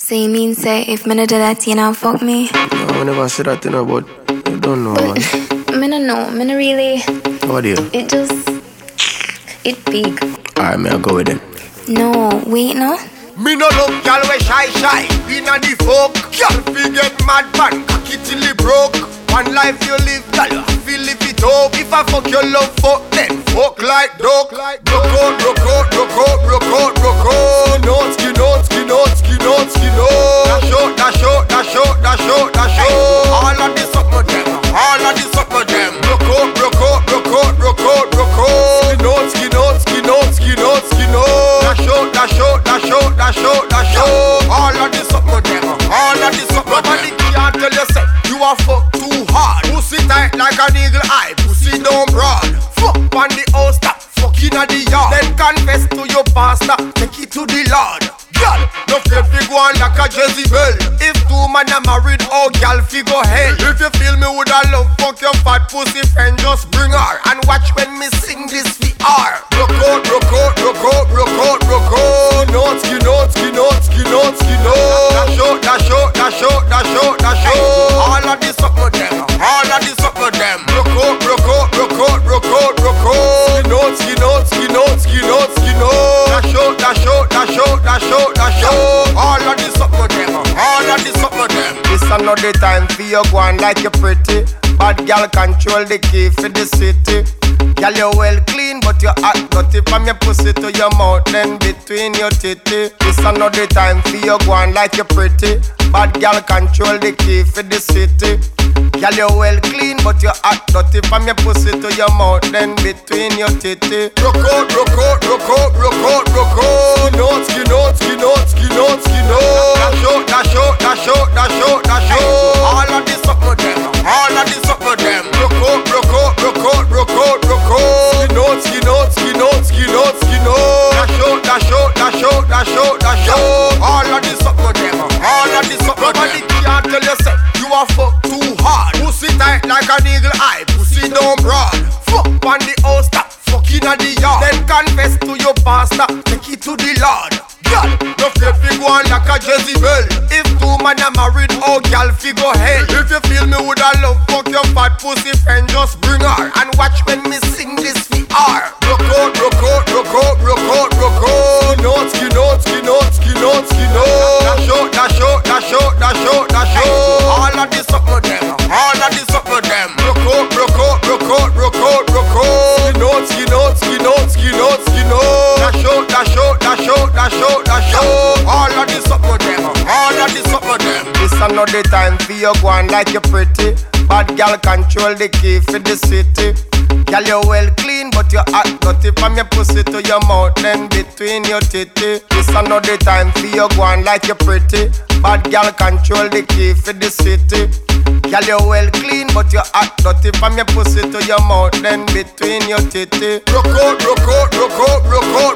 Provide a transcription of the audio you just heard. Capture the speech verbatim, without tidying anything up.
So you mean say if me no do that, you know, fuck me? No, I never said that, you know, but you don't know, but, man. Me no know, me no really. What do you? It just, it big. Alright, me I'll go with it. No, wait, no. Me no look y'all we shy shy. Inna the folk, y'all fi get mad pan, cocky till it broke. One life you live, y'all you feel live it up. If I fuck your love fuck, then fuck like dog. Broke out, broke out, broke out, broke out, broke out. No skin out, skin out, skin out, skin out. Dash out, dash out, dash out, dash out, dash out. All of this up with them, all of this up with them. Broke out, broke out, broke out, broke out, broke out. Skin out, skin out, skin out, skin out, skin out. Dash out, dash out, dash out, dash out, dash out. All of this up with them, all of this up with them. Nobody can't tell you say you are fuck too hard. Pussy tight like an eagle eye, pussy down broad. Fuck on the house, stop fucking at the yard. Then confess to your pastor, take it to the Lord. Girl, no fear fi go on like a Jezebel. If two man are married, oh girl fi go hell. If you feel me woulda love fuck your fat pussy friend, just bring her and watch when me sing this fi her. Broke out, broke out, broke out, broke out, broke out. No skin out, skin out, skin out, skin out. Dash out, dash out, dash out, dash out, dash out. All of this up with them, all of this up with them. Broke out, broke out, broke out, broke out, broke out. Skin out, skin out, skin out, skin out, skin out. Dash out, dash out, dash out, dash out, dash out. All of this up with them, all of this up with them. This another time for you go on like you pretty. Bad girl control the key for the city. Girl you well clean but you hot dirty. From your pussy to your mouth then between your titty. This another time for you go on like you pretty. Bad girl control the key for the city. Girl you well clean but you hot dirty. From your pussy to your mouth then between your titty. Broke out, broke out, broke out, broke out, broke out. No skin out, skin out, skin out, skin out. Dash out, dash out, dash out, dash out, dash out. All of this up with them, all of this up with them. Broke out, broke out, broke out, broke out, broke out. Skin out, skin out, skin out, skin out, skin out. Dash out, dash out, dash out, dash out, dash out. All of this up with them, all of this up with them. Nobody can't tell you say you are fuck too hard. Pussy tight like an eagle eye, pussy down broad. Fuck on the house, stop fucking at the yard. Then confess to your pastor, take it to the Lord. Girl, no fear fi go on like a Jezebel. If two man are married, oh girl fi go hell. If you feel me woulda love fuck your fat pussy friend, just bring her and watch when me sing this fi her. Broke out, broke out, broke out, broke out, broke out. No skin out, skin out, skin out, skin out. Dash out, dash out, dash out, dash out, dash out. All of this up with them, all of this up with them. Broke out, broke out, broke out, broke out, broke out. Skin out, skin out, skin out, skin out, skin out. Dash out, dash out, dash out, dash out, dash out. All of this up with them, all of this up with them. This another time for you go on like you pretty. Bad girl control the key for the city. Girl you well clean but you hot dirty. From your pussy to your mouth then between your titty. This another time for you go on like you pretty. Bad girl control the key for the city. Girl you well clean but you hot dirty. From your pussy to your mouth then between your titty. Broke out, broke out, broke out, broke out,